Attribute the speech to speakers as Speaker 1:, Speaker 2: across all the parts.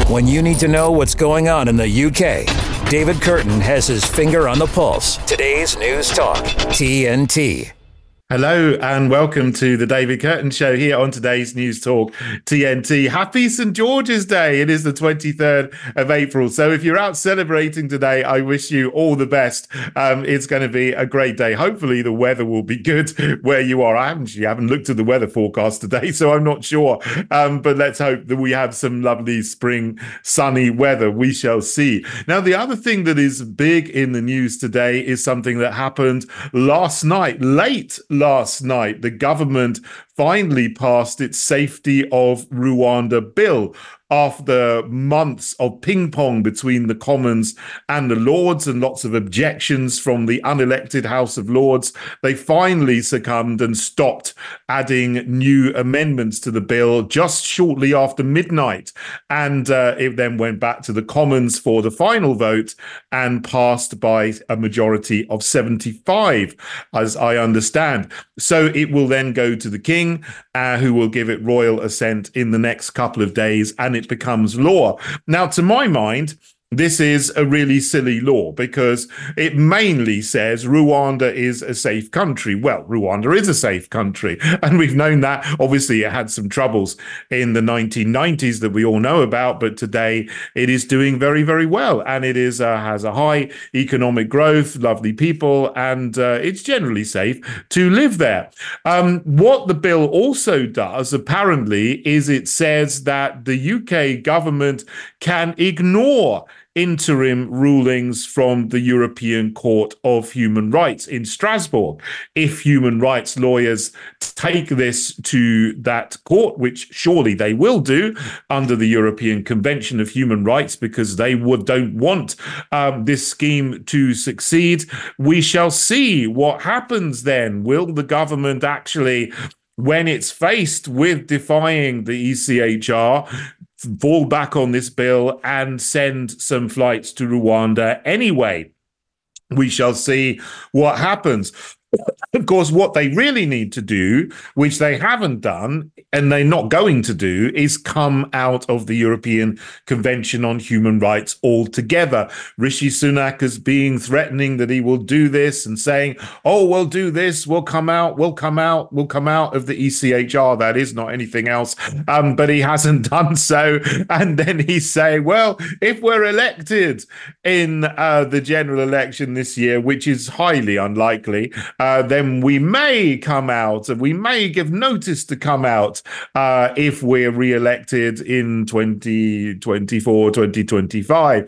Speaker 1: When you need to know what's going on in the UK, David Curtin has his finger on the pulse. Today's News Talk, TNT.
Speaker 2: Hello and welcome to the David Curtin Show here on today's News Talk TNT. Happy St. George's Day. It is the 23rd of April. So if you're out celebrating today, I wish you all the best. It's going to be a great day. Hopefully the weather will be good where you are. I haven't looked at the weather forecast today, so I'm not sure. But let's hope that we have some lovely spring sunny weather. We shall see. Now, the other thing that is big in the news today is something that happened last night. The government finally passed its Safety of Rwanda bill after months of ping pong between the Commons and the Lords and lots of objections from the unelected House of Lords. They finally succumbed and stopped adding new amendments to the bill just shortly after midnight. And it then went back to the Commons for the final vote and passed by a majority of 75, as I understand. So it will then go to the King, who will give it royal assent in the next couple of days, and it becomes law. Now, to my mind, this is a really silly law because it mainly says Rwanda is a safe country. Well, Rwanda is a safe country, and we've known that. Obviously, it had some troubles in the 1990s that we all know about, but today it is doing very, very well, and it is has a high economic growth, lovely people, and it's generally safe to live there. What the bill also does, apparently, is it says that the UK government can ignore interim rulings from the European Court of Human Rights in Strasbourg. If human rights lawyers take this to that court, which surely they will do under the European Convention of Human Rights, because they don't want this scheme to succeed, we shall see what happens then. Will the government actually, when it's faced with defying the ECHR, fall back on this bill and send some flights to Rwanda anyway? We shall see what happens. Of course, what they really need to do, which they haven't done and they're not going to do, is come out of the European Convention on Human Rights altogether. Rishi Sunak is threatening that he will do this and saying, oh, we'll do this, we'll come out of the ECHR. That is not anything else. But he hasn't done so. And then he's saying, well, if we're elected in the general election this year, which is highly unlikely, then we may come out and we may give notice to come out if we're re-elected in 2024, 2025.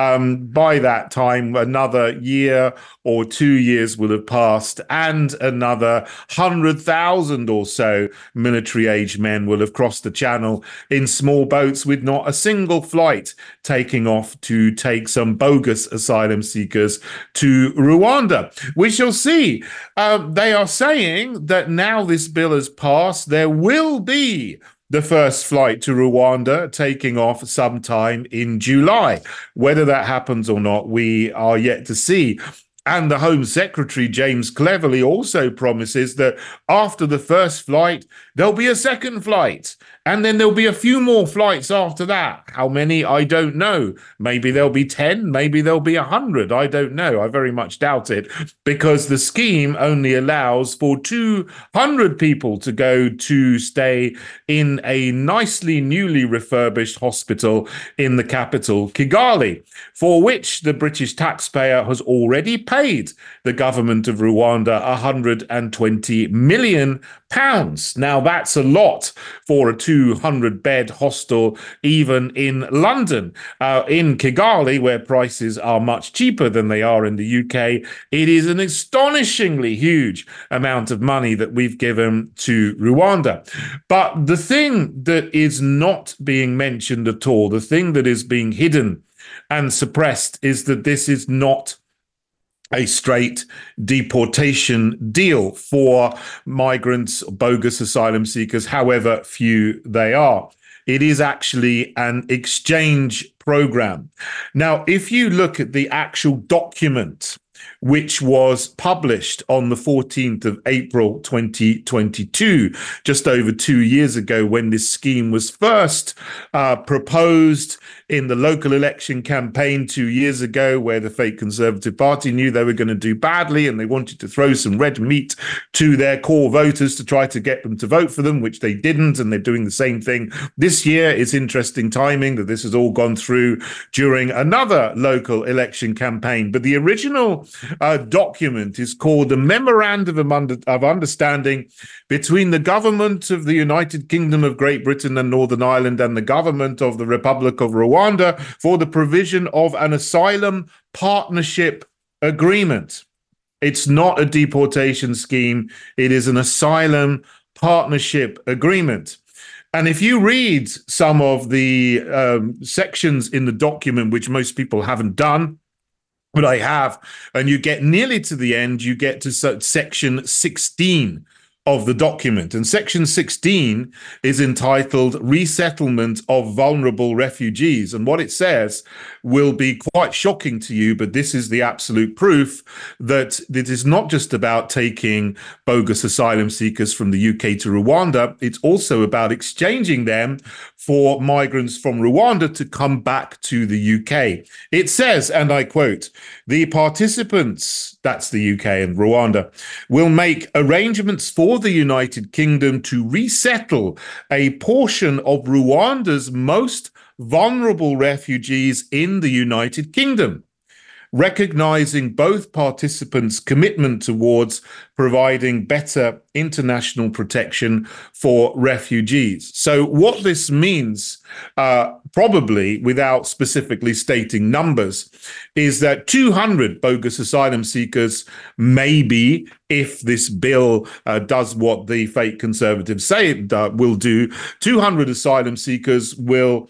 Speaker 2: By that time, another year or 2 years will have passed, and another 100,000 or so military-aged men will have crossed the channel in small boats with not a single flight taking off to take some bogus asylum seekers to Rwanda. We shall see. They are saying that now this bill has passed, there will be the first flight to Rwanda taking off sometime in July. Whether that happens or not, we are yet to see. And the Home Secretary, James Cleverly, also promises that after the first flight, there'll be a second flight. And then there'll be a few more flights after that. How many? I don't know. Maybe there'll be 10, maybe there'll be 100. I don't know. I very much doubt it, because the scheme only allows for 200 people to go to stay in a nicely newly refurbished hospital in the capital, Kigali, for which the British taxpayer has already paid the government of Rwanda £120 million. Now, that's a lot for a 200-bed hostel, even in London. In Kigali, where prices are much cheaper than they are in the UK, it is an astonishingly huge amount of money that we've given to Rwanda. But the thing that is not being mentioned at all, the thing that is being hidden and suppressed, is that this is not a straight deportation deal for migrants, bogus asylum seekers, however few they are. It is actually an exchange program. Now, if you look at the actual document which was published on the 14th of April 2022, just over 2 years ago, when this scheme was first proposed in the local election campaign 2 years ago, where the fake Conservative Party knew they were going to do badly and they wanted to throw some red meat to their core voters to try to get them to vote for them, which they didn't. And they're doing the same thing this year. It's interesting timing that this has all gone through during another local election campaign. But the original document is called the Memorandum of Understanding between the government of the United Kingdom of Great Britain and Northern Ireland and the government of the Republic of Rwanda for the provision of an asylum partnership agreement. It's not a deportation scheme. It is an asylum partnership agreement. And if you read some of the sections in the document, which most people haven't done, but I have, and you get nearly to the end, you get to section 16 of the document. And section 16 is entitled Resettlement of Vulnerable Refugees. And what it says will be quite shocking to you, but this is the absolute proof that it is not just about taking bogus asylum seekers from the UK to Rwanda. It's also about exchanging them for migrants from Rwanda to come back to the UK. It says, and I quote, the participants, that's the UK and Rwanda, will make arrangements for the United Kingdom to resettle a portion of Rwanda's most vulnerable refugees in the United Kingdom, recognizing both participants' commitment towards providing better international protection for refugees. So what this means, probably without specifically stating numbers, is that 200 bogus asylum seekers, maybe, if this bill does what the fake Conservatives say it will do, 200 asylum seekers will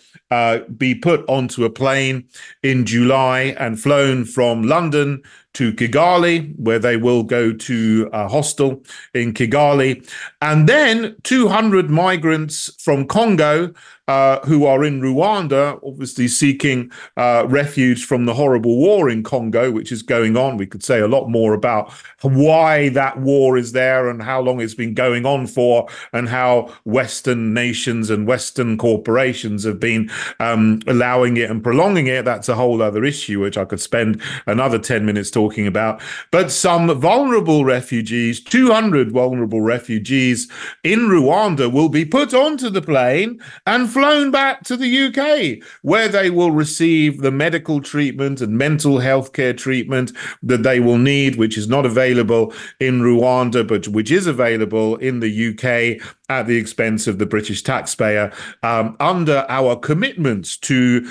Speaker 2: be put onto a plane in July and flown from London to Kigali, where they will go to a hostel in Kigali. And then 200 migrants from Congo who are in Rwanda, obviously seeking refuge from the horrible war in Congo, which is going on. We could say a lot more about why that war is there and how long it's been going on for, and how Western nations and Western corporations have been allowing it and prolonging it. That's a whole other issue, which I could spend another 10 minutes talking about. But some vulnerable refugees, 200 vulnerable refugees in Rwanda, will be put onto the plane and flown back to the UK, where they will receive the medical treatment and mental health care treatment that they will need, which is not available in Rwanda, but which is available in the UK at the expense of the British taxpayer, under our commitments to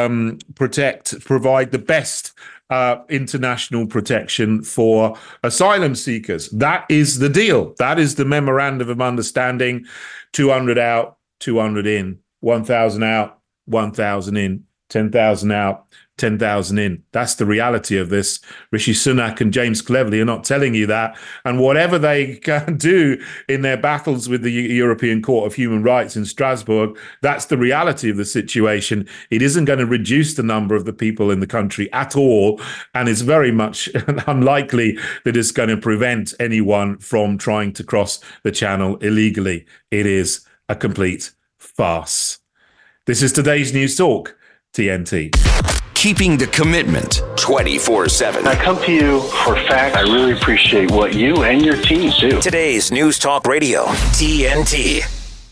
Speaker 2: provide the best international protection for asylum seekers. That is the deal. That is the memorandum of understanding. 200 out, 200 in, 1,000 out, 1,000 in, 10,000 out, 10,000 in. That's the reality of this. Rishi Sunak and James Cleverly are not telling you that. And whatever they can do in their battles with the European Court of Human Rights in Strasbourg, that's the reality of the situation. It isn't going to reduce the number of the people in the country at all. And it's very much unlikely that it's going to prevent anyone from trying to cross the channel illegally. It is a complete farce. This is today's News Talk, TNT.
Speaker 1: Keeping the commitment 24/7.
Speaker 3: I come to you for facts. I really appreciate what you and your team do.
Speaker 1: Today's News Talk Radio, TNT.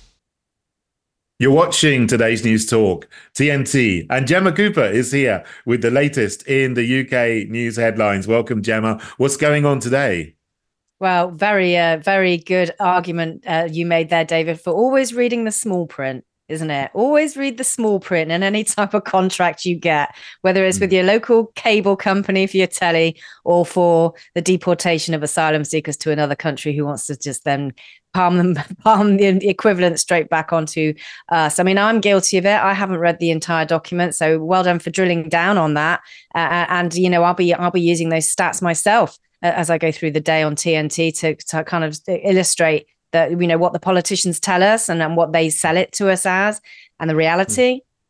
Speaker 2: You're watching today's News Talk, TNT, and Gemma Cooper is here with the latest in the UK news headlines. Welcome, Gemma. What's going on today?
Speaker 4: Well, very good argument you made there, David, for always reading the small print, isn't it? Always read the small print in any type of contract you get, whether it's with your local cable company for your telly or for the deportation of asylum seekers to another country who wants to just then palm the equivalent straight back onto us. I mean, I'm guilty of it. I haven't read the entire document, so well done for drilling down on that. And you know, I'll be using those stats myself as I go through the day on TNT to kind of illustrate that, you know, what the politicians tell us and what they sell it to us as, and the reality.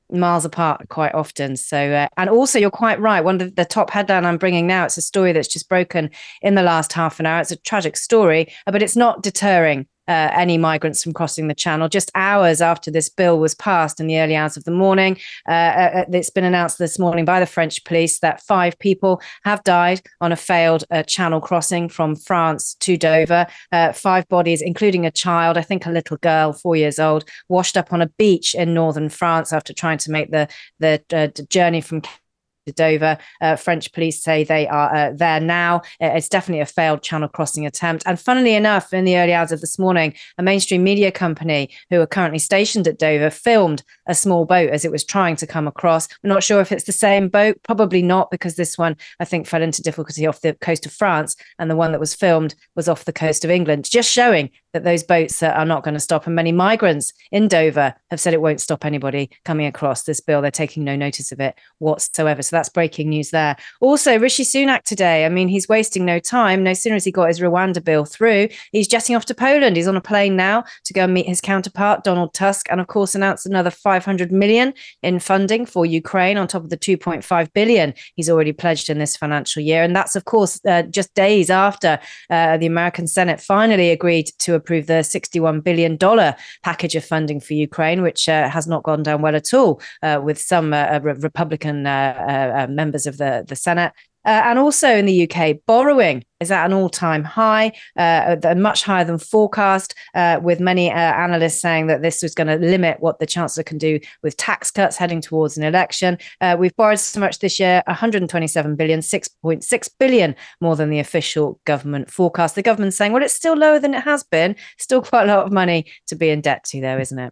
Speaker 4: miles apart quite often. So, and also you're quite right. One of the top headline I'm bringing now, it's a story that's just broken in the last half an hour. It's a tragic story, but it's not deterring any migrants from crossing the channel. Just hours after this bill was passed in the early hours of the morning, it's been announced this morning by the French police that 5 people have died on a failed channel crossing from France to Dover. 5 bodies, including a child, I think a little girl, 4 years old, washed up on a beach in northern France after trying to make the journey from Dover. French police say they are there now. It's definitely a failed channel crossing attempt. And funnily enough, in the early hours of this morning, a mainstream media company who are currently stationed at Dover filmed a small boat as it was trying to come across. We're not sure if it's the same boat. Probably not, because this one, I think, fell into difficulty off the coast of France, and the one that was filmed was off the coast of England, just showing that those boats are not going to stop. And many migrants in Dover have said it won't stop anybody coming across this bill. They're taking no notice of it whatsoever. So that's breaking news there. Also, Rishi Sunak today, I mean, he's wasting no time. No sooner has he got his Rwanda bill through, he's jetting off to Poland. He's on a plane now to go and meet his counterpart, Donald Tusk, and of course announced another 500 million in funding for Ukraine on top of the 2.5 billion he's already pledged in this financial year. And that's, of course, just days after the American Senate finally agreed to approve the $61 billion package of funding for Ukraine, which has not gone down well at all with some Republican members of the Senate. And also in the UK, borrowing is at an all-time high, much higher than forecast, with many analysts saying that this was going to limit what the Chancellor can do with tax cuts heading towards an election. We've borrowed so much this year, 127 billion, 6.6 billion more than the official government forecast. The government's saying, well, it's still lower than it has been. Still quite a lot of money to be in debt to, though, isn't it?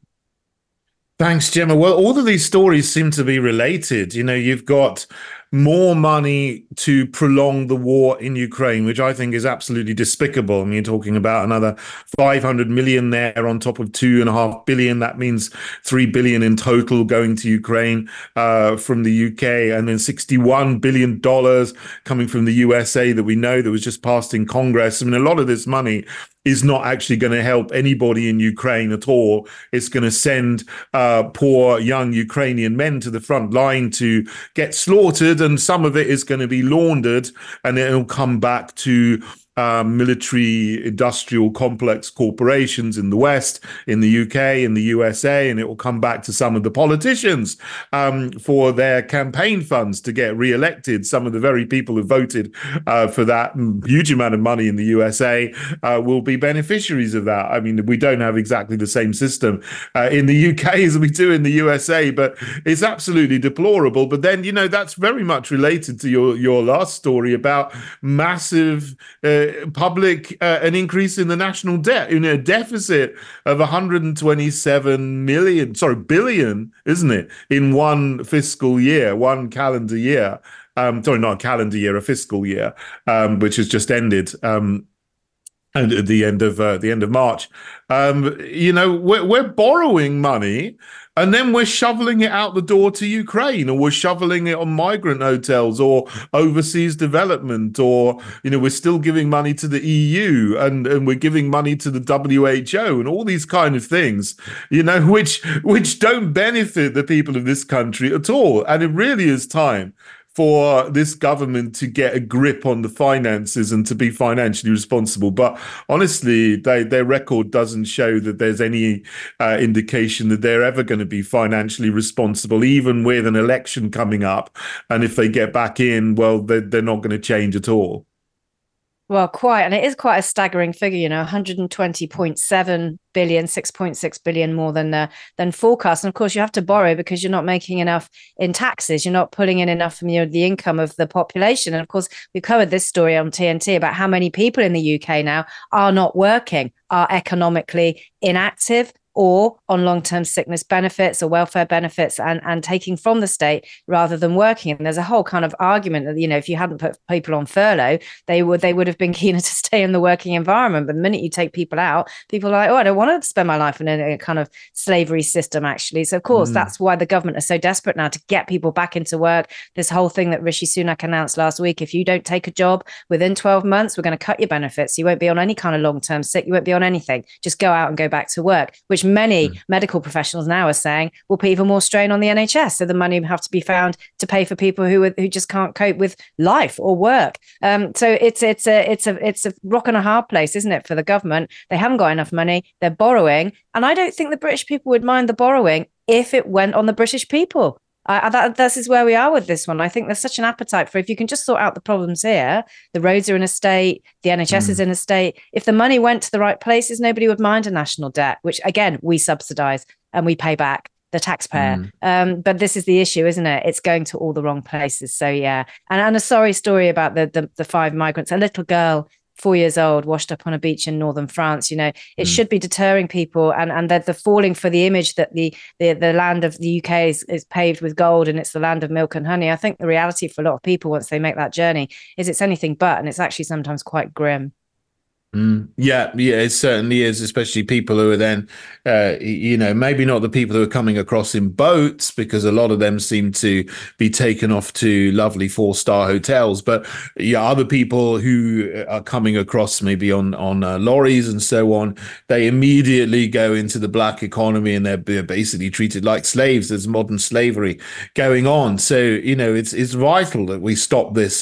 Speaker 2: Thanks, Gemma. Well, all of these stories seem to be related. You know, you've got more money to prolong the war in Ukraine, which I think is absolutely despicable. I mean, you're talking about another 500 million there on top of 2.5 billion. That means 3 billion in total going to Ukraine from the UK, and then $61 billion coming from the USA that we know that was just passed in Congress. I mean, a lot of this money is not actually going to help anybody in Ukraine at all. It's going to send poor young Ukrainian men to the front line to get slaughtered, and some of it is going to be laundered, and it'll come back to military industrial complex corporations in the West, in the UK, in the USA, and it will come back to some of the politicians for their campaign funds to get re-elected. Some of the very people who voted for that huge amount of money in the USA will be beneficiaries of that. I mean, we don't have exactly the same system in the UK as we do in the USA, but it's absolutely deplorable. But then, you know, that's very much related to your last story about massive public an increase in the national debt, in a deficit of 127 billion, isn't it, in one fiscal year, one calendar year. Sorry, not a calendar year, a fiscal year, which has just ended. And at the end of March, you know, we're borrowing money, and then we're shoveling it out the door to Ukraine, or we're shoveling it on migrant hotels or overseas development, or, you know, we're still giving money to the EU, and we're giving money to the WHO and all these kind of things, you know, which don't benefit the people of this country at all. And it really is time for this government to get a grip on the finances and to be financially responsible. But honestly, their record doesn't show that there's any indication that they're ever going to be financially responsible, even with an election coming up. And if they get back in, well, they're not going to change at all.
Speaker 4: Well, quite. And it is quite a staggering figure, you know, 120.7 billion, 6.6 billion more than forecast. And of course, you have to borrow because you're not making enough in taxes. You're not pulling in enough from the income of the population. And of course, we covered this story on TNT about how many people in the UK now are not working, are economically inactive, or on long-term sickness benefits or welfare benefits, and taking from the state rather than working. And there's a whole kind of argument that, you know, if you hadn't put people on furlough, they would have been keener to stay in the working environment. But the minute you take people out, people are like, oh, I don't want to spend my life in a kind of slavery system, actually. So of course, that's why the government is so desperate now to get people back into work. This whole thing that Rishi Sunak announced last week, if you don't take a job within 12 months, we're going to cut your benefits. You won't be on any kind of long-term sick. You won't be on anything. Just go out and go back to work, which many medical professionals now are saying will put even more strain on the NHS. So the money will have to be found to pay for people who just can't cope with life or work. So it's a rock and a hard place, isn't it, for the government? They haven't got enough money. They're borrowing. And I don't think the British people would mind the borrowing if it went on the British people. This is where we are with this one. I think there's such an appetite for, if you can just sort out the problems here, the roads are in a state, the NHS is in a state. If the money went to the right places, nobody would mind a national debt, which again, we subsidise and we pay back the taxpayer. But this is the issue, isn't it? It's going to all the wrong places. So yeah. And a sorry story about the 5 migrants, a little girl, 4 years old, washed up on a beach in northern France. It should be deterring people, and they're falling for the image that the land of the UK is paved with gold and it's the land of milk and honey. I think the reality for a lot of people once they make that journey is it's anything but, and it's actually sometimes quite grim.
Speaker 2: Yeah, it certainly is, especially people who are then, maybe not the people who are coming across in boats, because a lot of them seem to be taken off to lovely 4-star hotels. But other people who are coming across maybe on lorries and so on, they immediately go into the black economy and they're basically treated like slaves. There's modern slavery going on. So, it's vital that we stop this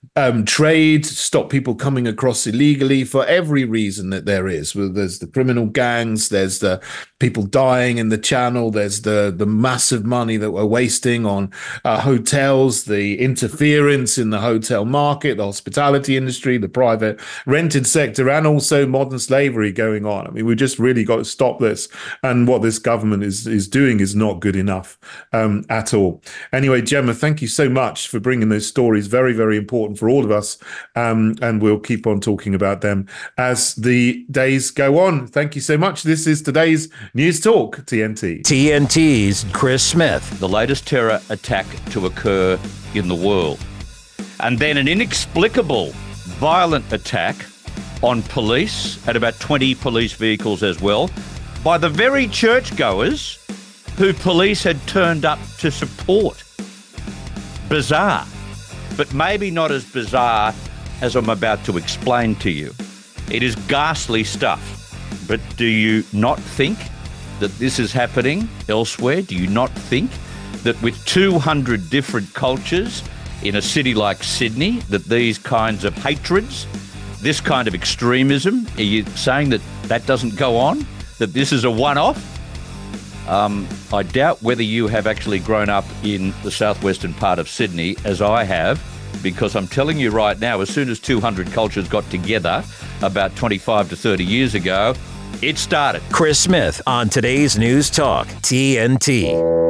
Speaker 2: trade, stop people coming across illegally for every reason that there is. Well, there's the criminal gangs, there's the people dying in the channel, there's the massive money that we're wasting on hotels, the interference in the hotel market, the hospitality industry, the private rented sector, and also modern slavery going on. I mean, we just really got to stop this. And what this government is doing is not good enough at all. Anyway, Gemma, thank you so much for bringing those stories. Very, very important for all of us. And we'll keep on talking about them as the days go on. Thank you so much. This is today's News Talk, TNT.
Speaker 1: TNT's Chris Smith.
Speaker 5: The latest terror attack to occur in the world. And then an inexplicable violent attack on police, had about 20 police vehicles as well, by the very churchgoers who police had turned up to support. Bizarre, but maybe not as bizarre as I'm about to explain to you. It is ghastly stuff, but do you not think that this is happening elsewhere? Do you not think that with 200 different cultures in a city like Sydney, that these kinds of hatreds, this kind of extremism, are you saying that that doesn't go on? That this is a one-off? I doubt whether you have actually grown up in the southwestern part of Sydney, as I have, because I'm telling you right now, as soon as 200 cultures got together about 25 to 30 years ago, it started.
Speaker 1: Chris Smith on today's News Talk, TNT.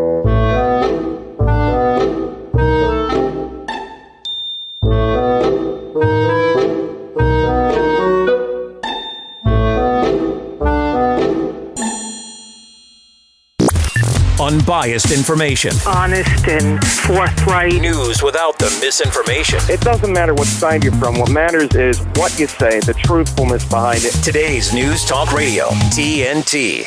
Speaker 1: Unbiased information.
Speaker 6: Honest and forthright.
Speaker 1: News without the misinformation.
Speaker 7: It doesn't matter what side you're from. What matters is what you say, the truthfulness behind it.
Speaker 1: Today's News Talk Radio, TNT.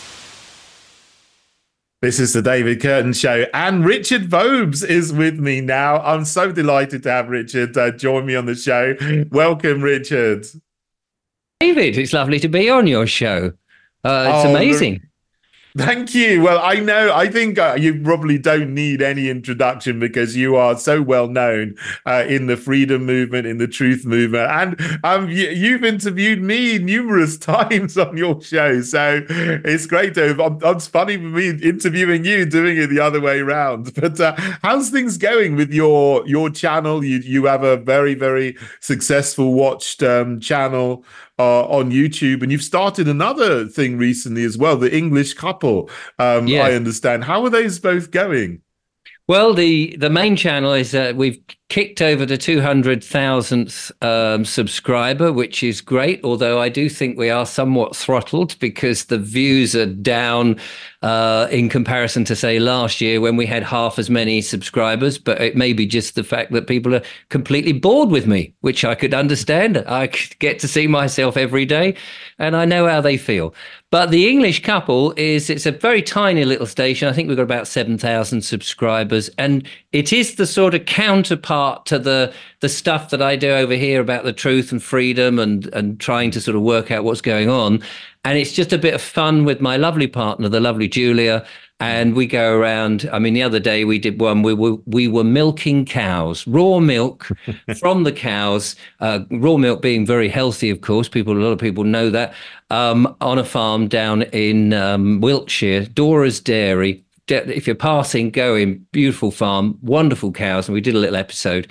Speaker 2: This is the David Curtin Show, and Richard Vobes is with me now. I'm so delighted to have Richard join me on the show. Welcome, Richard.
Speaker 8: David, it's lovely to be on your show. It's amazing.
Speaker 2: Thank you. Well, I think you probably don't need any introduction because you are so well known in the freedom movement, in the truth movement. And you've interviewed me numerous times on your show. So it's great to it's funny for me interviewing you, doing it the other way around. But how's things going with your channel? You have a very, very successful watched channel on YouTube, and you've started another thing recently as well, the English Couple. I understand. How are those both going?
Speaker 8: Well, the main channel is we've kicked over the 200,000th subscriber, which is great, although I do think we are somewhat throttled because the views are down in comparison to, say, last year when we had half as many subscribers. But it may be just the fact that people are completely bored with me, which I could understand. I get to see myself every day and I know how they feel. But the English Couple it's a very tiny little station. I think we've got about 7,000 subscribers, and it is the sort of counterpart to the stuff that I do over here about the truth and freedom and trying to sort of work out what's going on. And it's just a bit of fun with my lovely partner, the lovely Julia. And we go around. I mean, the other day we did one. We were milking cows, raw milk from the cows. Raw milk being very healthy, of course. A lot of people know that. On a farm down in Wiltshire, Dora's Dairy. If you're passing, go in. Beautiful farm, wonderful cows, and we did a little episode.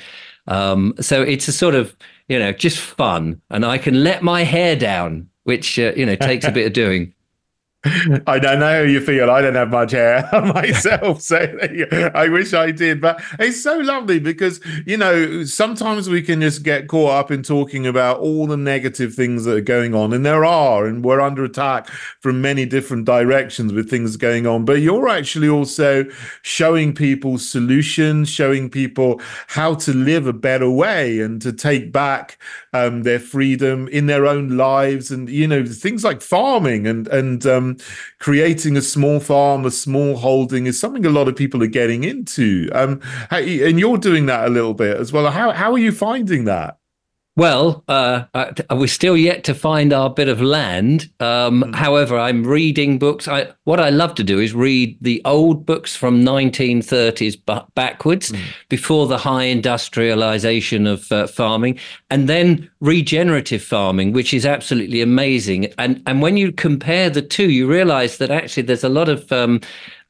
Speaker 8: So it's a sort of just fun, and I can let my hair down, which takes a bit of doing.
Speaker 2: I don't know how you feel. I don't have much hair myself, so I wish I did. But it's so lovely because, sometimes we can just get caught up in talking about all the negative things that are going on, and there are, and we're under attack from many different directions with things going on. But you're actually also showing people solutions, showing people how to live a better way and to take back their freedom in their own lives, and things like farming and creating a small farm, a small holding is something a lot of people are getting into. And you're doing that a little bit as well. How are you finding that?
Speaker 8: Well, we're still yet to find our bit of land. However, I'm reading books. What I love to do is read the old books from 1930s backwards, before the high industrialization of farming, and then regenerative farming, which is absolutely amazing. And when you compare the two, you realize that actually there's a lot of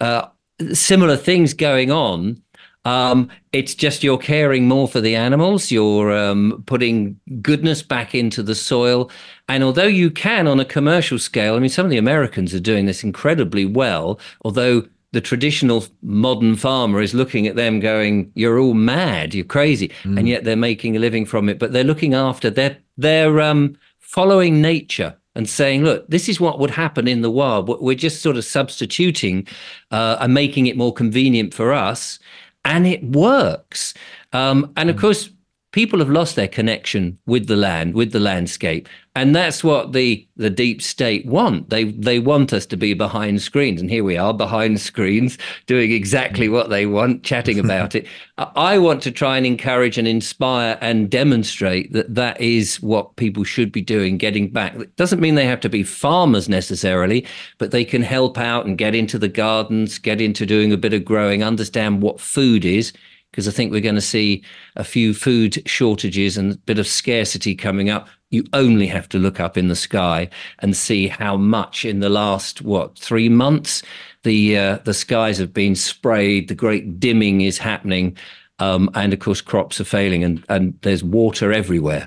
Speaker 8: similar things going on. It's just you're caring more for the animals, you're putting goodness back into the soil. And although you can on a commercial scale, I mean, some of the Americans are doing this incredibly well, although the traditional modern farmer is looking at them going, you're all mad, you're crazy. And yet they're making a living from it. But they're looking after, they're following nature and saying, look, this is what would happen in the wild. We're just sort of substituting and making it more convenient for us. And it works. And of course, people have lost their connection with the land, with the landscape. And that's what the deep state want. They want us to be behind screens. And here we are behind screens doing exactly what they want, chatting about it. I want to try and encourage and inspire and demonstrate that is what people should be doing, getting back. It doesn't mean they have to be farmers necessarily, but they can help out and get into the gardens, get into doing a bit of growing, understand what food is. Because I think we're going to see a few food shortages and a bit of scarcity coming up. You only have to look up in the sky and see how much in the last, 3 months, the skies have been sprayed, the great dimming is happening, and of course crops are failing, and there's water everywhere.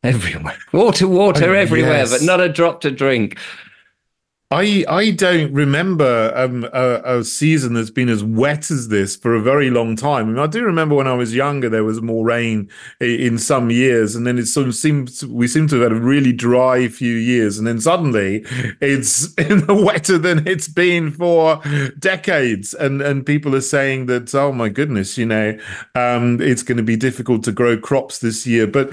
Speaker 8: Water everywhere, yes. But not a drop to drink.
Speaker 2: I don't remember a season that's been as wet as this for a very long time. I mean, I do remember when I was younger, there was more rain in some years, and then it sort of we seem to have had a really dry few years, and then suddenly it's wetter than it's been for decades, and people are saying that, oh my goodness, it's going to be difficult to grow crops this year, but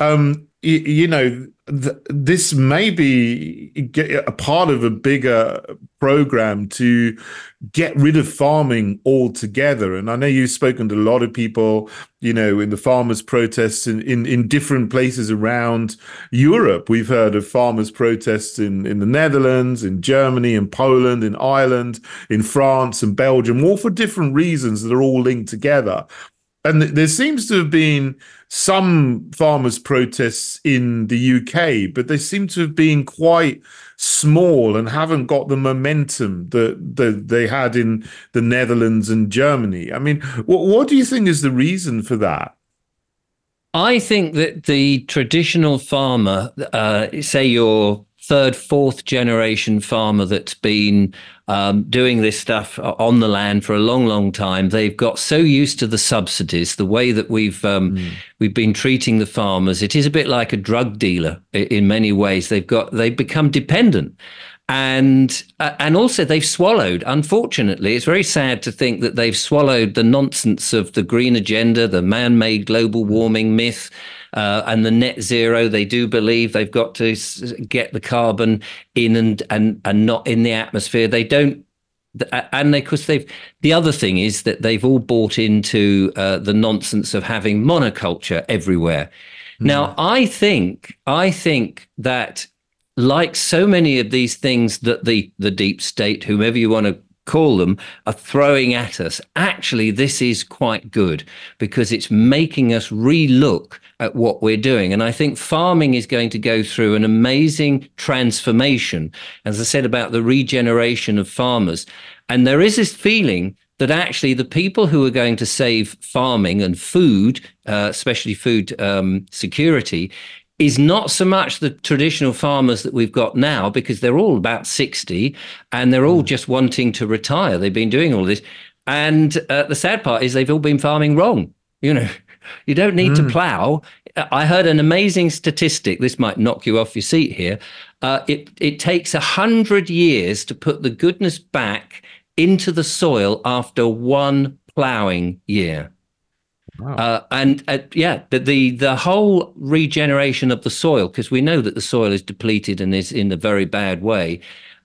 Speaker 2: this may be a part of a bigger program to get rid of farming altogether. And I know you've spoken to a lot of people, in the farmers' protests in different places around Europe. We've heard of farmers' protests in the Netherlands, in Germany, in Poland, in Ireland, in France and Belgium, all for different reasons that are all linked together. And there seems to have been some farmers' protests in the UK, but they seem to have been quite small and haven't got the momentum that they had in the Netherlands and Germany. I mean, what do you think is the reason for that?
Speaker 8: I think that the traditional farmer, say your third, fourth generation farmer that's been doing this stuff on the land for a long, long time, they've got so used to the subsidies, the way that we've been treating the farmers. It is a bit like a drug dealer in many ways. They've become dependent. And also they've swallowed, unfortunately, it's very sad to think that they've swallowed the nonsense of the green agenda, the man-made global warming myth, and the net zero. They do believe they've got to get the carbon in and not in the atmosphere. They don't. And of course, the other thing is that they've all bought into the nonsense of having monoculture everywhere. Now, I think that like so many of these things that the deep state, whomever you want to call them, are throwing at us, actually this is quite good because it's making us re-look at what we're doing. And I think farming is going to go through an amazing transformation, as I said, about the regeneration of farmers. And there is this feeling that actually the people who are going to save farming and food, especially food security, is not so much the traditional farmers that we've got now, because they're all about 60 and they're all just wanting to retire. They've been doing all this. And the sad part is they've all been farming wrong. You know, you don't need to plow. I heard an amazing statistic. This might knock you off your seat here. It takes 100 years to put the goodness back into the soil after one plowing year. Wow. The whole regeneration of the soil, because we know that the soil is depleted and is in a very bad way,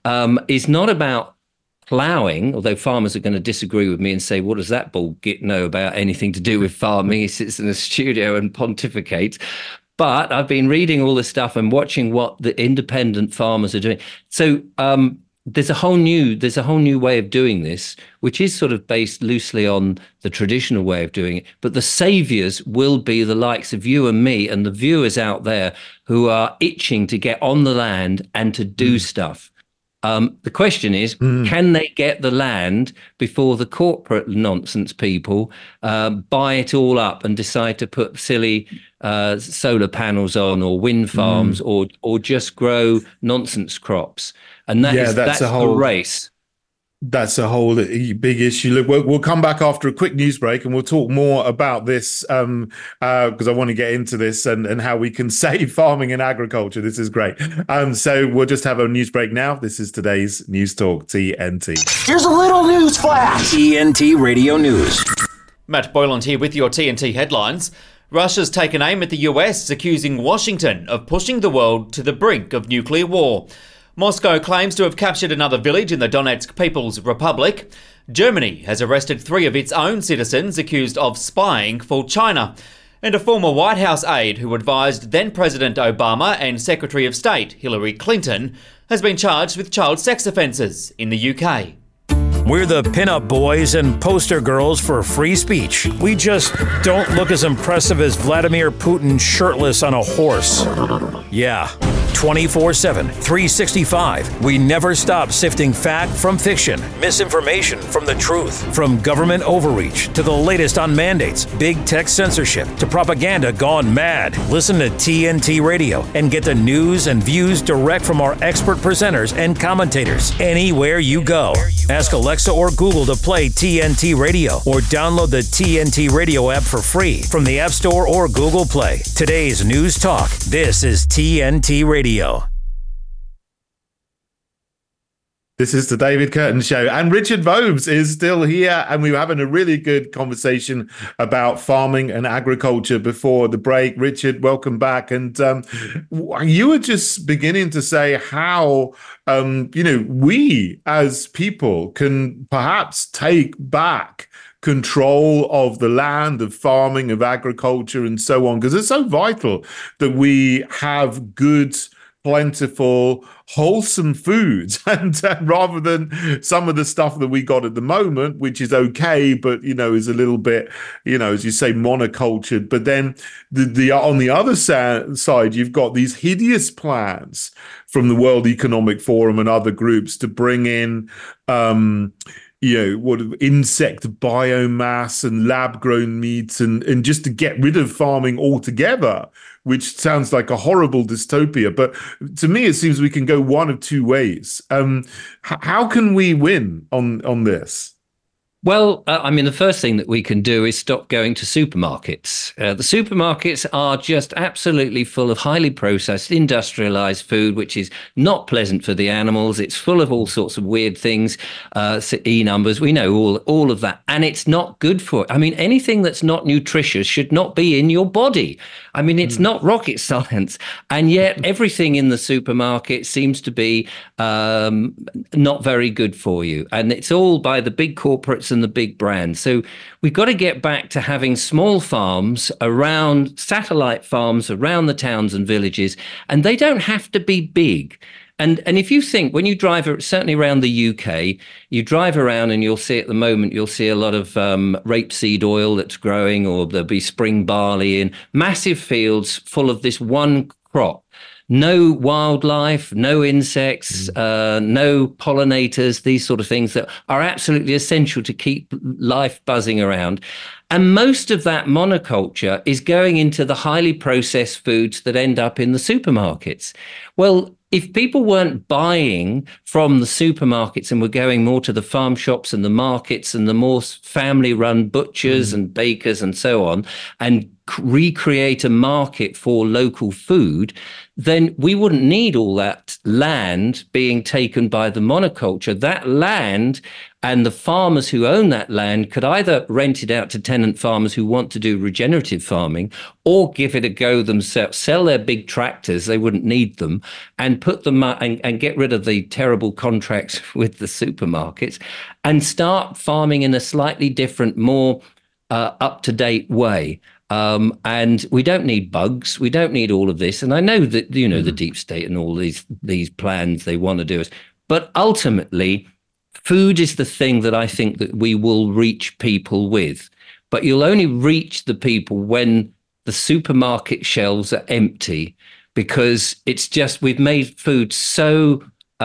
Speaker 8: is not about ploughing, although farmers are going to disagree with me and say, what does that bull know about anything to do with farming? He sits in a studio and pontificates. But I've been reading all this stuff and watching what the independent farmers are doing. So there's a whole new way of doing this, which is sort of based loosely on the traditional way of doing it. But the saviors will be the likes of you and me and the viewers out there who are itching to get on the land and to do stuff. The question is, can they get the land before the corporate nonsense people buy it all up and decide to put silly solar panels on, or wind farms, or just grow nonsense crops? And that's a whole race.
Speaker 2: That's a whole big issue. Look, we'll come back after a quick news break and we'll talk more about this because I want to get into this and how we can save farming and agriculture. This is great. So we'll just have a news break now. This is today's News Talk TNT.
Speaker 1: Here's a little news flash. TNT Radio News.
Speaker 9: Matt Boyland here with your TNT headlines. Russia's taken aim at the US, accusing Washington of pushing the world to the brink of nuclear war. Moscow claims to have captured another village in the Donetsk People's Republic. Germany has arrested 3 of its own citizens accused of spying for China. And a former White House aide who advised then-President Obama and Secretary of State Hillary Clinton has been charged with child sex offences in the UK.
Speaker 1: We're the pinup boys and poster girls for free speech. We just don't look as impressive as Vladimir Putin shirtless on a horse. Yeah. 24/7, 365. We never stop sifting fact from fiction, misinformation from the truth, from government overreach to the latest on mandates, big tech censorship to propaganda gone mad. Listen to TNT Radio and get the news and views direct from our expert presenters and commentators anywhere you go. Ask Alexa or Google to play TNT Radio or download the TNT Radio app for free from the App Store or Google Play. Today's News Talk. This is TNT Radio.
Speaker 2: This is the David Curtin Show, and Richard Vobes is still here, and we were having a really good conversation about farming and agriculture before the break. Richard, welcome back. And you were just beginning to say how, we as people can perhaps take back control of the land, of farming, of agriculture, and so on, because it's so vital that we have good, plentiful, wholesome foods, and rather than some of the stuff that we got at the moment, which is okay, but is a little bit, as you say, monocultured. But then the on the other side, you've got these hideous plans from the World Economic Forum and other groups to bring in insect biomass and lab-grown meat and just to get rid of farming altogether, which sounds like a horrible dystopia. But to me, it seems we can go one of two ways. How can we win on this?
Speaker 8: Well, the first thing that we can do is stop going to supermarkets. The supermarkets are just absolutely full of highly processed, industrialized food, which is not pleasant for the animals. It's full of all sorts of weird things, E numbers. We know all of that. And it's not good for it. Anything that's not nutritious should not be in your body. It's not rocket science. And yet everything in the supermarket seems to be not very good for you. And it's all by the big corporates supermarkets and the big brands. So we've got to get back to having small farms around, satellite farms around the towns and villages, and they don't have to be big. And if you think, when you drive, certainly around the UK, you drive around and you'll see at the moment, you'll see a lot of rapeseed oil that's growing, or there'll be spring barley in massive fields full of this one crop. No wildlife, no insects, no pollinators, these sort of things that are absolutely essential to keep life buzzing around. And most of that monoculture is going into the highly processed foods that end up in the supermarkets. Well, if people weren't buying from the supermarkets and were going more to the farm shops and the markets and the more family-run butchers and bakers and so on, and recreate a market for local food, then we wouldn't need all that land being taken by the monoculture. That land and the farmers who own that land could either rent it out to tenant farmers who want to do regenerative farming, or give it a go themselves, sell their big tractors, they wouldn't need them, and put them and get rid of the terrible contracts with the supermarkets, and start farming in a slightly different, more up-to-date way. And we don't need bugs. We don't need all of this. And I know that, you know, the deep state and all these plans they want to do us. But ultimately, food is the thing that I think that we will reach people with. But you'll only reach the people when the supermarket shelves are empty, because it's just, we've made food so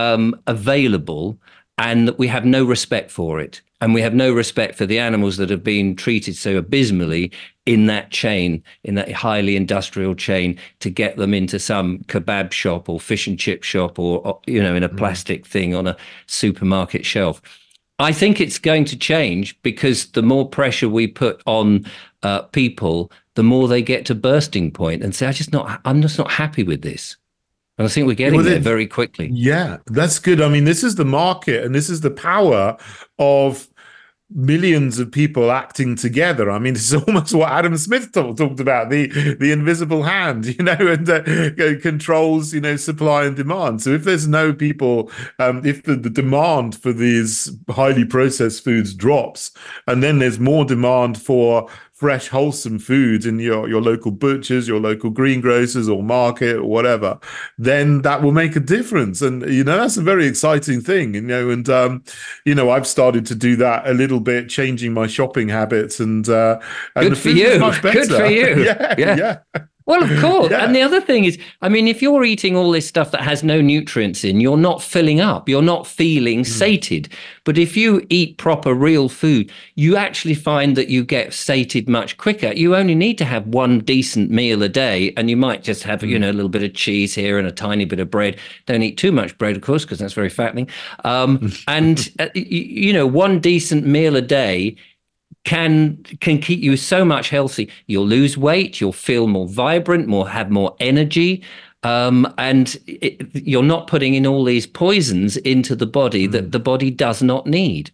Speaker 8: available, and that we have no respect for it. And we have no respect for the animals that have been treated so abysmally in that chain, in that highly industrial chain, to get them into some kebab shop or fish and chip shop, or you know, in a plastic thing on a supermarket shelf. I think it's going to change, because the more pressure we put on people, the more they get to bursting point and say, I'm just not happy with this. And I think we're getting there very quickly.
Speaker 2: Yeah, that's good. I mean, this is the market, and this is the power of millions of people acting together. I mean, it's almost what Adam Smith talked about, the invisible hand, you know, and controls, you know, supply and demand. So if there's no people, if the demand for these highly processed foods drops, and then there's more demand for fresh, wholesome food in your local butchers, your local greengrocers or market or whatever, then that will make a difference. And, you know, that's a very exciting thing, you know, and, you know, I've started to do that a little bit, changing my shopping habits, and
Speaker 8: good
Speaker 2: the
Speaker 8: for
Speaker 2: food
Speaker 8: you.
Speaker 2: is much better.
Speaker 8: Good for you.
Speaker 2: Yeah.
Speaker 8: Well, of course.
Speaker 2: Yeah.
Speaker 8: And the other thing is, I mean, if you're eating all this stuff that has no nutrients in, you're not filling up, you're not feeling sated. But if you eat proper real food, you actually find that you get sated much quicker. You only need to have one decent meal a day, and you might just have, you know, a little bit of cheese here and a tiny bit of bread. Don't eat too much bread, of course, because that's very fattening. And, you know, one decent meal a day can keep you so much healthy. You'll lose weight, you'll feel more vibrant, have more energy, and you're not putting in all these poisons into the body that the body does not need.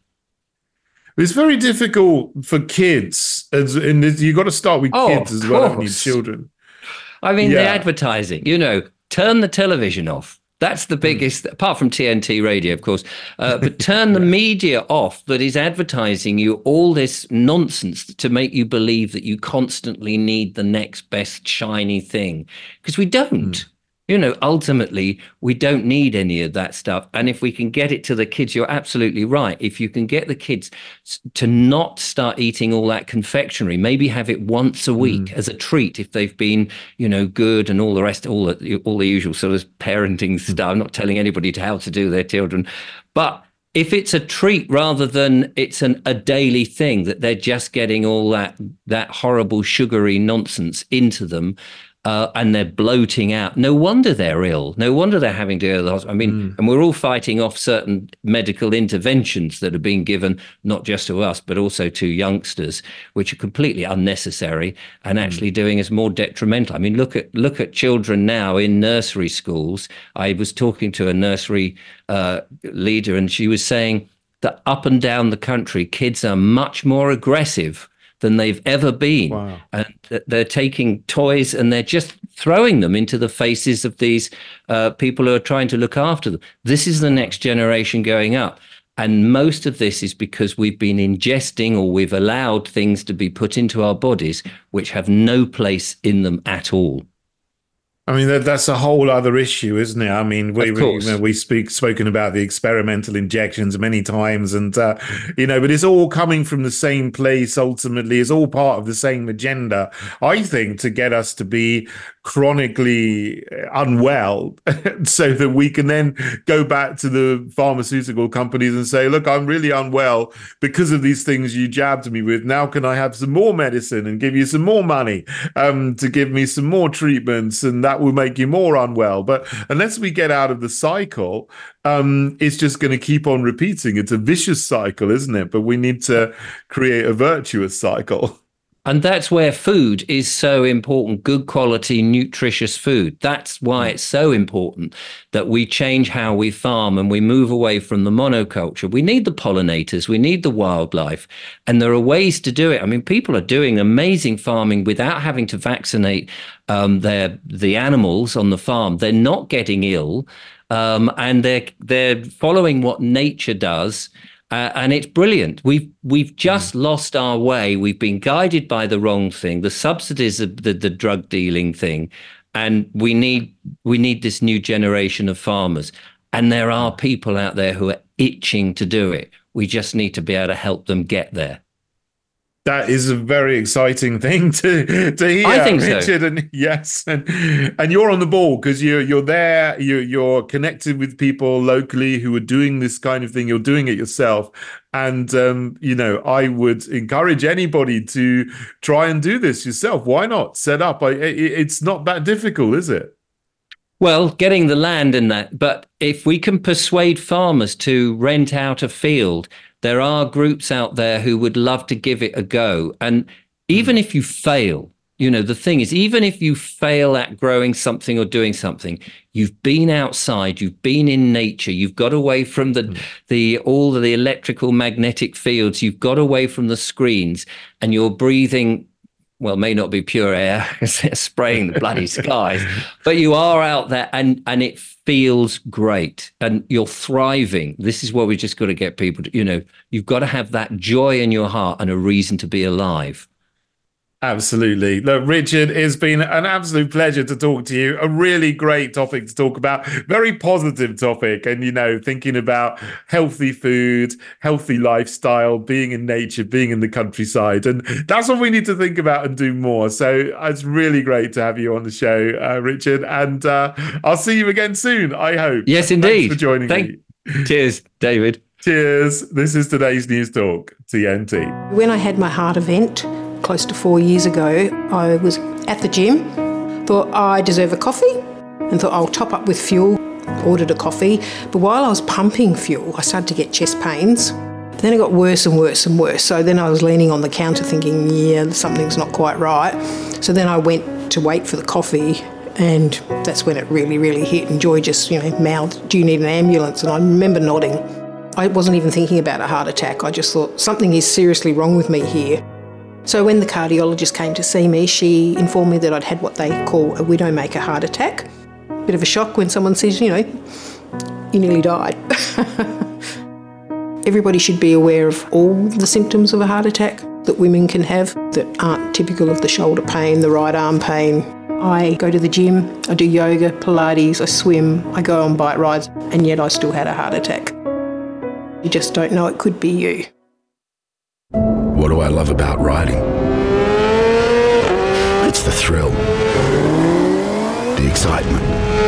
Speaker 2: It's very difficult for kids, and you've got to start with kids as well, haven't you, children?
Speaker 8: I mean, the advertising, you know, turn the television off. That's the biggest, apart from TNT radio, of course, but turn the media off that is advertising you all this nonsense to make you believe that you constantly need the next best shiny thing, because we don't. You know, ultimately, we don't need any of that stuff. And if we can get it to the kids, you're absolutely right. If you can get the kids to not start eating all that confectionery, maybe have it once a week as a treat if they've been, you know, good and all the rest, all the usual sort of parenting stuff. I'm not telling anybody how to do their children. But if it's a treat rather than it's a daily thing, that they're just getting all that horrible sugary nonsense into them, and they're bloating out. No wonder they're ill. No wonder they're having to go to the hospital. I mean, and we're all fighting off certain medical interventions that are being given, not just to us, but also to youngsters, which are completely unnecessary and actually doing us more detrimental. I mean, look at children now in nursery schools. I was talking to a nursery leader, and she was saying that up and down the country, kids are much more aggressive than they've ever been. Wow. And they're taking toys and they're just throwing them into the faces of these people who are trying to look after them. This is the next generation going up. And most of this is because we've been ingesting, or we've allowed things to be put into our bodies which have no place in them at all.
Speaker 2: I mean, that's a whole other issue, isn't it? I mean, we've spoken about the experimental injections many times, and, but it's all coming from the same place, ultimately. It's all part of the same agenda, I think, to get us to be chronically unwell so that we can then go back to the pharmaceutical companies and say, look, I'm really unwell because of these things you jabbed me with. Now can I have some more medicine and give you some more money to give me some more treatments, and that will make you more unwell. But unless we get out of the cycle, it's just going to keep on repeating. It's a vicious cycle, isn't it? But we need to create a virtuous cycle.
Speaker 8: And that's where food is so important, good quality, nutritious food. That's why it's so important that we change how we farm and we move away from the monoculture. We need the pollinators, we need the wildlife, and there are ways to do it. I mean, people are doing amazing farming without having to vaccinate the animals on the farm. They're not getting ill, and they're following what nature does. And it's brilliant. We've just lost our way. We've been guided by the wrong thing, the subsidies of the drug dealing thing, and we need this new generation of farmers. And there are people out there who are itching to do it. We just need to be able to help them get there.
Speaker 2: That is a very exciting thing to hear,
Speaker 8: I think
Speaker 2: Richard.
Speaker 8: So.
Speaker 2: And yes, and you're on the ball because you're there. You're connected with people locally who are doing this kind of thing. You're doing it yourself, and I would encourage anybody to try and do this yourself. Why not set up? It's not that difficult, is it?
Speaker 8: Well, getting the land in that, but if we can persuade farmers to rent out a field, there are groups out there who would love to give it a go. And even if you fail, the thing is, even if you fail at growing something or doing something, you've been outside, you've been in nature, you've got away from all the electrical magnetic fields, you've got away from the screens, and you're breathing, well, may not be pure air, spraying the bloody skies, but you are out there and it feels great and you're thriving. This is what we just got to get people to, you've got to have that joy in your heart and a reason to be alive.
Speaker 2: Absolutely. Look, Richard, it's been an absolute pleasure to talk to you. A really great topic to talk about. Very positive topic. And, thinking about healthy food, healthy lifestyle, being in nature, being in the countryside. And that's what we need to think about and do more. So it's really great to have you on the show, Richard. And I'll see you again soon, I hope.
Speaker 8: Yes, indeed.
Speaker 2: Thanks for joining me.
Speaker 8: Cheers, David.
Speaker 2: Cheers. This is today's News Talk, TNT.
Speaker 10: When I had my heart event, close to 4 years ago, I was at the gym, thought I deserve a coffee and thought I'll top up with fuel, ordered a coffee. But while I was pumping fuel, I started to get chest pains. Then it got worse and worse and worse. So then I was leaning on the counter thinking, yeah, something's not quite right. So then I went to wait for the coffee, and that's when it really, really hit. And Joy just, mouthed, do you need an ambulance? And I remember nodding. I wasn't even thinking about a heart attack. I just thought something is seriously wrong with me here. So when the cardiologist came to see me, she informed me that I'd had what they call a widowmaker heart attack. Bit of a shock when someone says, you nearly died. Everybody should be aware of all the symptoms of a heart attack that women can have that aren't typical of the shoulder pain, the right arm pain. I go to the gym, I do yoga, Pilates, I swim, I go on bike rides, and yet I still had a heart attack. You just don't know it could be you.
Speaker 11: What do I love about riding? It's the thrill, the excitement.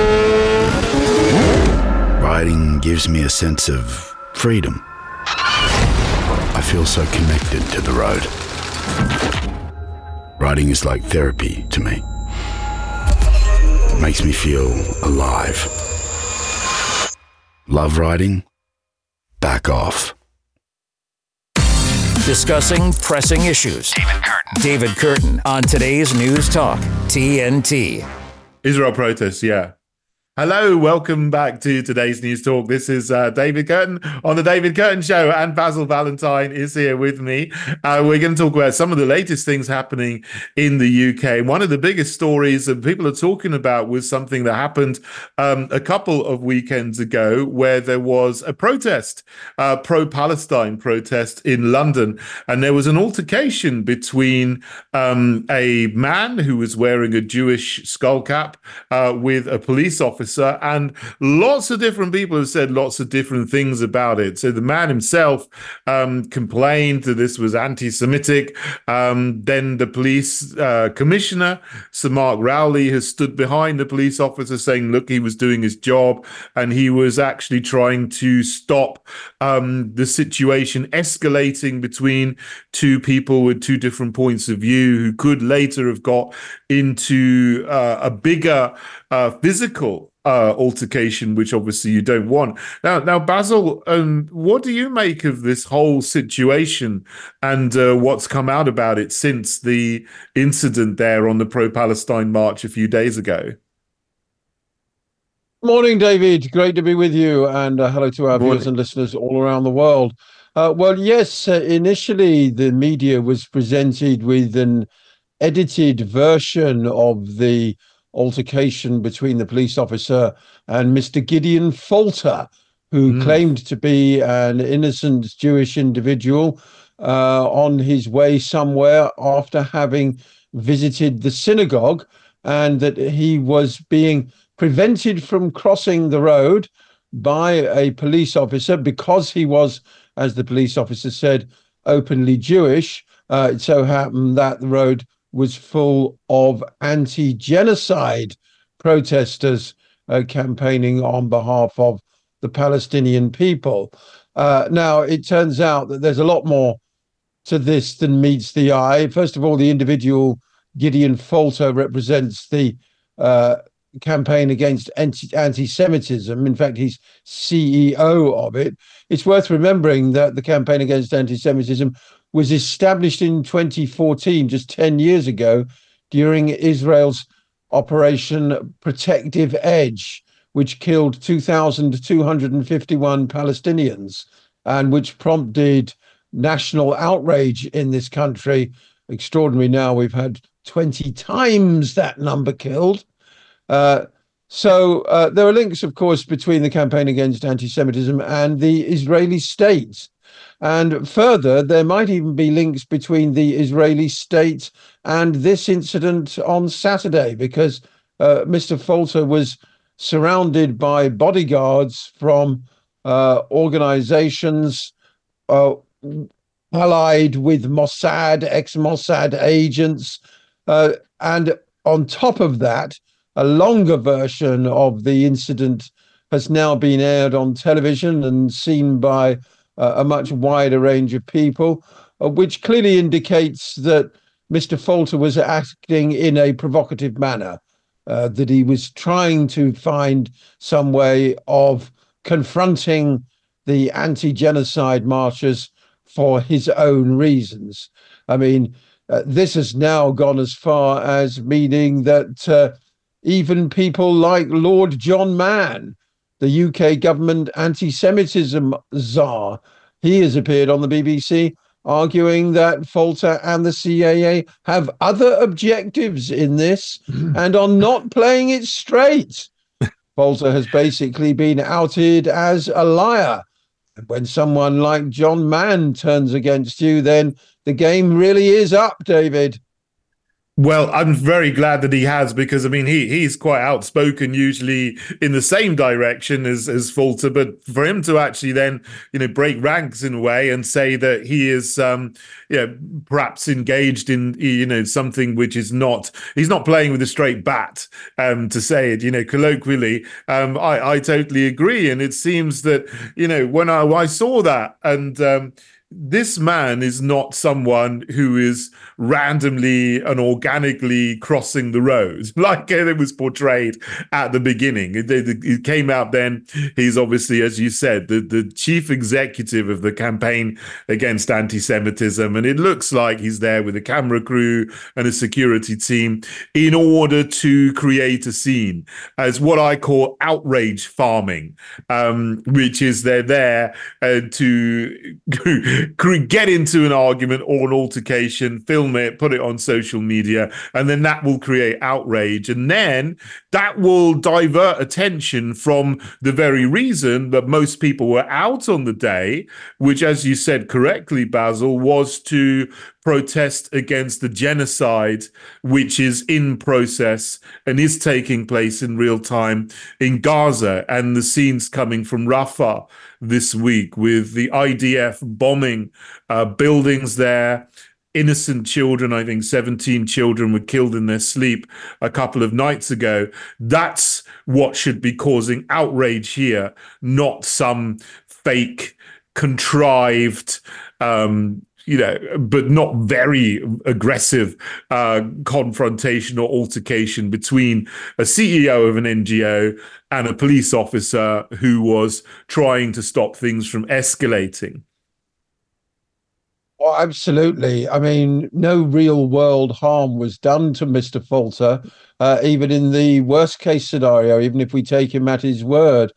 Speaker 11: Riding gives me a sense of freedom. I feel so connected to the road. Riding is like therapy to me. It makes me feel alive. Love riding? Back off.
Speaker 1: Discussing pressing issues. David Curtin on today's News Talk, TNT.
Speaker 2: Israel protests, yeah. Hello, welcome back to today's News Talk. This is David Curtin on the David Curtin Show, and Basil Valentine is here with me. We're going to talk about some of the latest things happening in the UK. One of the biggest stories that people are talking about was something that happened a couple of weekends ago, where there was a protest, pro-Palestine protest in London, and there was an altercation between a man who was wearing a Jewish skull cap with a police officer, and lots of different people have said lots of different things about it. So the man himself complained that this was anti-Semitic. Then the police commissioner, Sir Mark Rowley, has stood behind the police officer saying, look, he was doing his job and he was actually trying to stop the situation escalating between two people with two different points of view, who could later have got into a bigger physical altercation, which obviously you don't want. Now, Basil, what do you make of this whole situation and what's come out about it since the incident there on the pro-Palestine march a few days ago?
Speaker 12: Morning, David. Great to be with you, and hello to our viewers and listeners all around the world. Well, yes, initially the media was presented with an edited version of the altercation between the police officer and Mr. Gideon Falter, who claimed to be an innocent Jewish individual on his way somewhere after having visited the synagogue, and that he was being prevented from crossing the road by a police officer because he was, as the police officer said, openly Jewish. It so happened that the road was full of anti-genocide protesters campaigning on behalf of the Palestinian people. Now, it turns out that there's a lot more to this than meets the eye. First of all, the individual Gideon Falter represents the campaign against anti-Semitism. In fact, he's CEO of it. It's worth remembering that the campaign against anti-Semitism was established in 2014, just 10 years ago, during Israel's Operation Protective Edge, which killed 2,251 Palestinians and which prompted national outrage in this country. Extraordinary now, we've had 20 times that number killed. So there are links, of course, between the campaign against anti-Semitism and the Israeli state. And further, there might even be links between the Israeli state and this incident on Saturday, because Mr. Falter was surrounded by bodyguards from organizations allied with Mossad, ex-Mossad agents. And on top of that, a longer version of the incident has now been aired on television and seen by a much wider range of people, which clearly indicates that Mr. Falter was acting in a provocative manner, that he was trying to find some way of confronting the anti-genocide marchers for his own reasons. I mean, this has now gone as far as meaning that even people like Lord John Mann, the UK government anti-Semitism czar, he has appeared on the BBC arguing that Falter and the CAA have other objectives in this and are not playing it straight. Falter has basically been outed as a liar. When someone like John Mann turns against you, then the game really is up, David.
Speaker 2: Well, I'm very glad that he has, because I mean he's quite outspoken usually in the same direction as Falter, but for him to actually then break ranks in a way and say that he is perhaps engaged in something which is he's not playing with a straight bat, to say it colloquially, I totally agree. And it seems that when I saw that, and this man is not someone who is randomly and organically crossing the road like it was portrayed at the beginning. It came out then. He's obviously, as you said, the chief executive of the campaign against anti-Semitism. And it looks like he's there with a camera crew and a security team in order to create a scene as what I call outrage farming, which is they're there to get into an argument or an altercation, film it, put it on social media, and then that will create outrage. And then that will divert attention from the very reason that most people were out on the day, which, as you said correctly, Basil, was to protest against the genocide which is in process and is taking place in real time in Gaza, and the scenes coming from Rafah this week with the IDF bombing buildings there. Innocent children, I think 17 children were killed in their sleep a couple of nights ago. That's what should be causing outrage here, not some fake, contrived, but not very aggressive confrontation or altercation between a CEO of an NGO and a police officer who was trying to stop things from escalating.
Speaker 12: Well, absolutely. I mean, no real world harm was done to Mr. Falter, even in the worst case scenario, even if we take him at his word.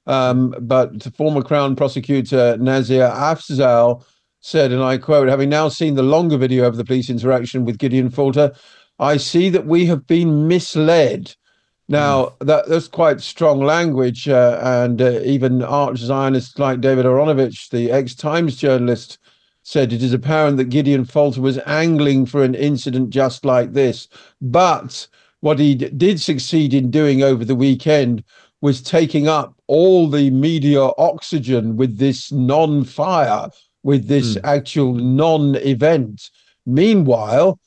Speaker 12: But former Crown Prosecutor Nazir Afzal said, and I quote, "Having now seen the longer video of the police interaction with Gideon Falter, I see that we have been misled." Now, that's quite strong language, and even arch Zionists like David Aronovich, the ex-Times journalist, said it is apparent that Gideon Falter was angling for an incident just like this. But what he did succeed in doing over the weekend was taking up all the media oxygen with this non-fire, with this actual non-event. Meanwhile,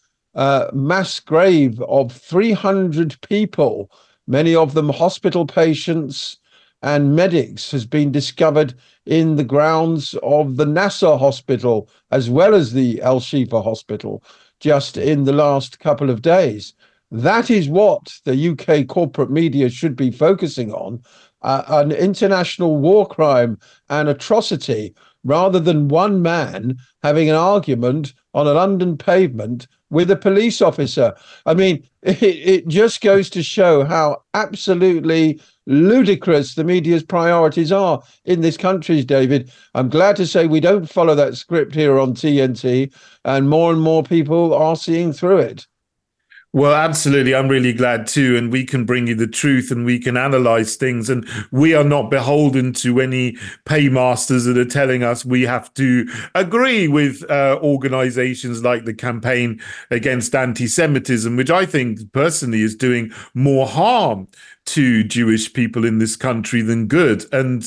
Speaker 12: mass grave of 300 people, many of them hospital patients and medics, has been discovered in the grounds of the Nasser hospital, as well as the Al Shifa hospital, just in the last couple of days. That is what the UK corporate media should be focusing on, an international war crime and atrocity, rather than one man having an argument on a London pavement with a police officer. I mean, it just goes to show how absolutely ludicrous the media's priorities are in this country, David. I'm glad to say we don't follow that script here on TNT, and more people are seeing through it.
Speaker 2: Well, absolutely. I'm really glad too. And we can bring you the truth and we can analyze things. And we are not beholden to any paymasters that are telling us we have to agree with organizations like the Campaign Against Anti-Semitism, which I think personally is doing more harm to Jewish people in this country than good. And,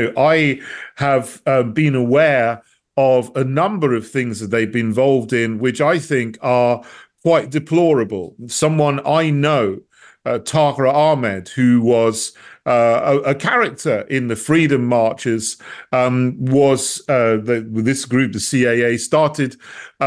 Speaker 2: I have been aware of a number of things that they've been involved in, which I think are quite deplorable. Someone I know, Tahra Ahmed, who was a character in the freedom marches, was this group, the CAA, started.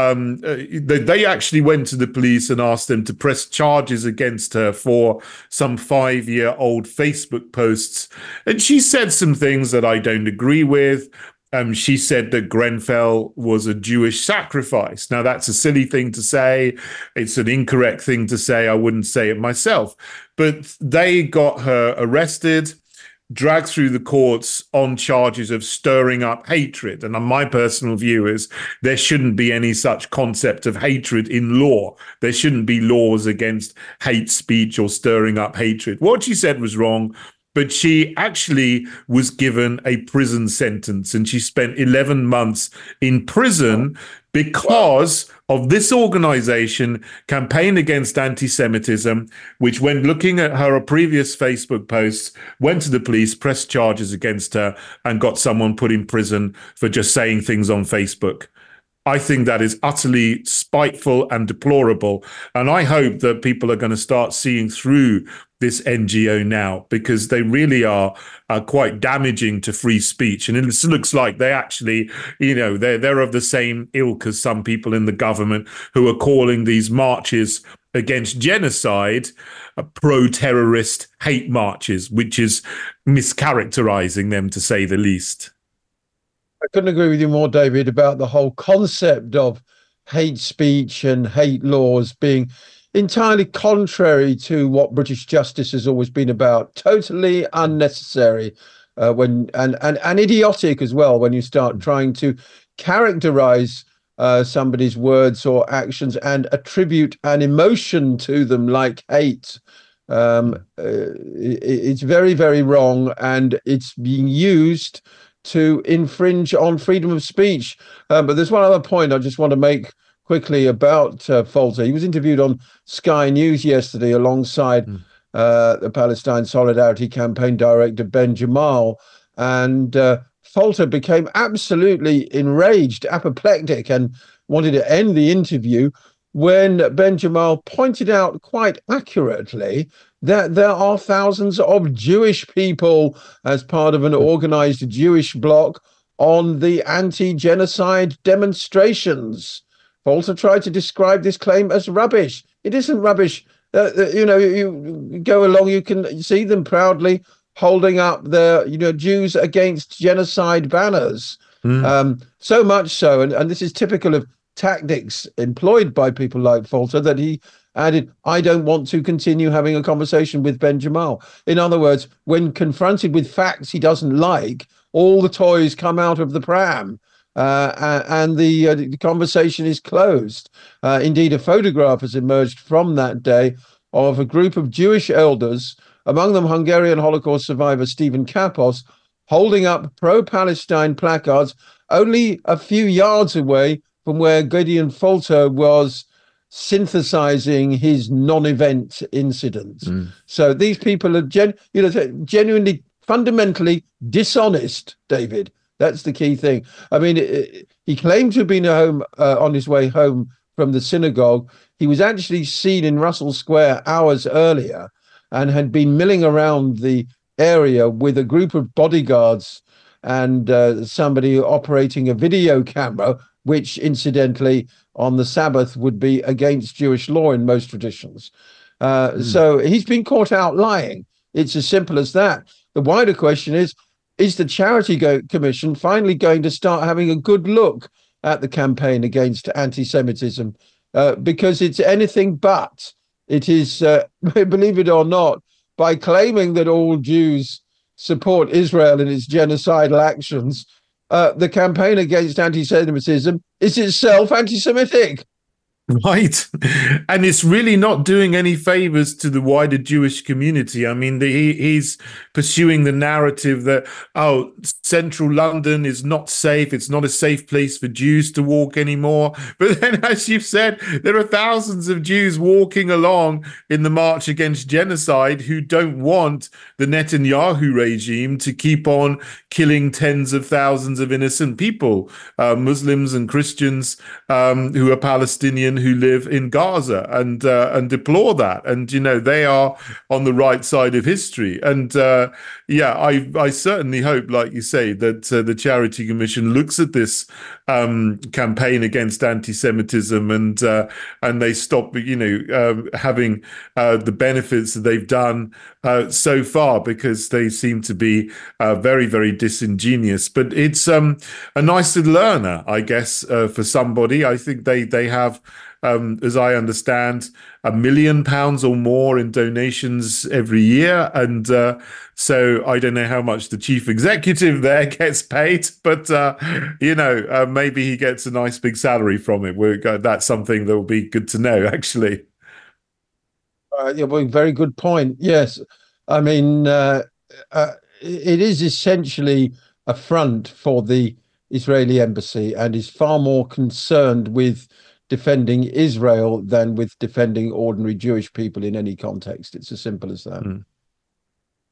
Speaker 2: They actually went to the police and asked them to press charges against her for some 5-year-old Facebook posts. And she said some things that I don't agree with. She said that Grenfell was a Jewish sacrifice. Now, that's a silly thing to say. It's an incorrect thing to say. I wouldn't say it myself. But they got her arrested, dragged through the courts on charges of stirring up hatred. And my personal view is there shouldn't be any such concept of hatred in law. There shouldn't be laws against hate speech or stirring up hatred. What she said was wrong. But she actually was given a prison sentence, and she spent 11 months in prison because of this organization, Campaign Against Anti-Semitism, which, when looking at her previous Facebook posts, went to the police, pressed charges against her, and got someone put in prison for just saying things on Facebook. I think that is utterly spiteful and deplorable. And I hope that people are going to start seeing through this NGO now, because they really are quite damaging to free speech. And it looks like they actually, they're of the same ilk as some people in the government who are calling these marches against genocide pro-terrorist hate marches, which is mischaracterizing them, to say the least.
Speaker 12: I couldn't agree with you more, David, about the whole concept of hate speech and hate laws being entirely contrary to what British justice has always been about. Totally unnecessary and idiotic as well when you start trying to characterize somebody's words or actions and attribute an emotion to them like hate. It's very, very wrong, and it's being used to infringe on freedom of speech. But there's one other point I just want to make quickly about Folter. He was interviewed on Sky News yesterday alongside the Palestine Solidarity Campaign director Ben Jamal, and Folter became absolutely enraged, apoplectic, and wanted to end the interview when Ben Jamal pointed out quite accurately that there are thousands of Jewish people as part of an organized Jewish bloc on the anti-genocide demonstrations. Folter tried to describe this claim as rubbish. It isn't rubbish. You go along, you can see them proudly holding up their, Jews against genocide banners. So much so, and this is typical of tactics employed by people like Folter, that he added, I don't want to continue having a conversation with Ben Jamal. In other words, when confronted with facts he doesn't like, all the toys come out of the pram. And the conversation is closed. Indeed, a photograph has emerged from that day of a group of Jewish elders, among them Hungarian Holocaust survivor Stephen Kapos, holding up pro-Palestine placards only a few yards away from where Gideon Folter was synthesizing his non-event incident. So these people are genuinely, fundamentally dishonest, David. That's the key thing. I mean, he claimed to have been home on his way home from the synagogue. He was actually seen in Russell Square hours earlier and had been milling around the area with a group of bodyguards and somebody operating a video camera, which incidentally on the Sabbath would be against Jewish law in most traditions. So he's been caught out lying. It's as simple as that. The wider question is the Charity Commission finally going to start having a good look at the campaign against anti-Semitism? Because it's anything but. It is, believe it or not, by claiming that all Jews support Israel in its genocidal actions, the campaign against anti-Semitism is itself anti-Semitic.
Speaker 2: Right. And it's really not doing any favors to the wider Jewish community. I mean, he's pursuing the narrative that, central London is not safe. It's not a safe place for Jews to walk anymore. But then, as you've said, there are thousands of Jews walking along in the March Against Genocide who don't want the Netanyahu regime to keep on killing tens of thousands of innocent people, Muslims and Christians who are Palestinian, who live in Gaza, and deplore that. And they are on the right side of history. And I certainly hope, like you say, that the Charity Commission looks at this campaign against anti-Semitism and they stop having the benefits that they've done so far, because they seem to be very, very disingenuous. But it's a nice little learner, I guess, for somebody. I think they have, as I understand, £1 million or more in donations every year. And so I don't know how much the chief executive there gets paid, but, maybe he gets a nice big salary from it. That's something that will be good to know, actually.
Speaker 12: Very good point. Yes. I mean, it is essentially a front for the Israeli embassy and is far more concerned with defending Israel than with defending ordinary Jewish people in any context. It's as simple as that.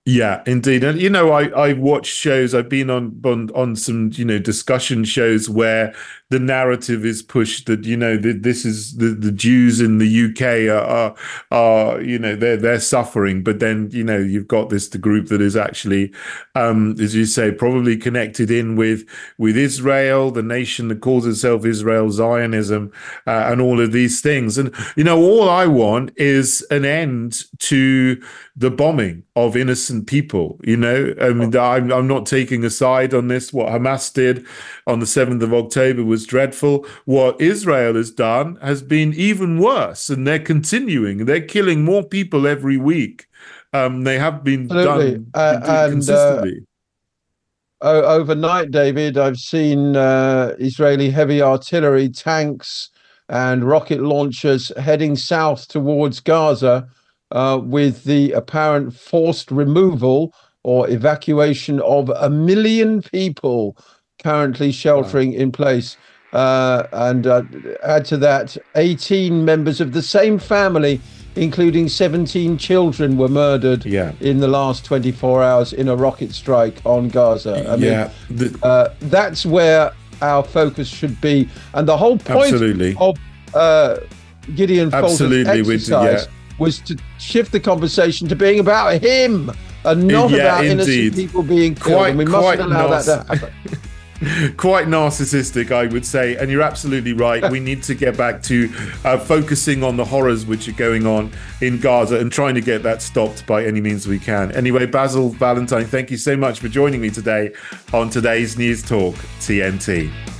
Speaker 2: Yeah, indeed. And, I watch shows. I've been on some, discussion shows where the narrative is pushed that, this is the Jews in the UK are they're suffering. But then, you've got the group that is actually, as you say, probably connected in with Israel, the nation that calls itself Israel, Zionism, and all of these things. And, all I want is an end to the bombing of innocent people. I'm not taking a side on this. What Hamas did on the 7th of October was dreadful. What Israel has done has been even worse, and they're continuing. They're killing more people every week. They have been done consistently.
Speaker 12: Overnight, David, I've seen Israeli heavy artillery, tanks, and rocket launchers heading south towards Gaza, with the apparent forced removal or evacuation of 1 million people currently sheltering in place. And add to that, 18 members of the same family, including 17 children, were murdered in the last 24 hours in a rocket strike on Gaza. I mean, that's where our focus should be. And the whole point of Gideon Falter's exercise was to shift the conversation to being about him and not about innocent people being killed. And we mustn't allow that to happen.
Speaker 2: Quite narcissistic, I would say. And you're absolutely right. We need to get back to focusing on the horrors which are going on in Gaza and trying to get that stopped by any means we can. Anyway, Basil Valentine, thank you so much for joining me today on today's News Talk TNT.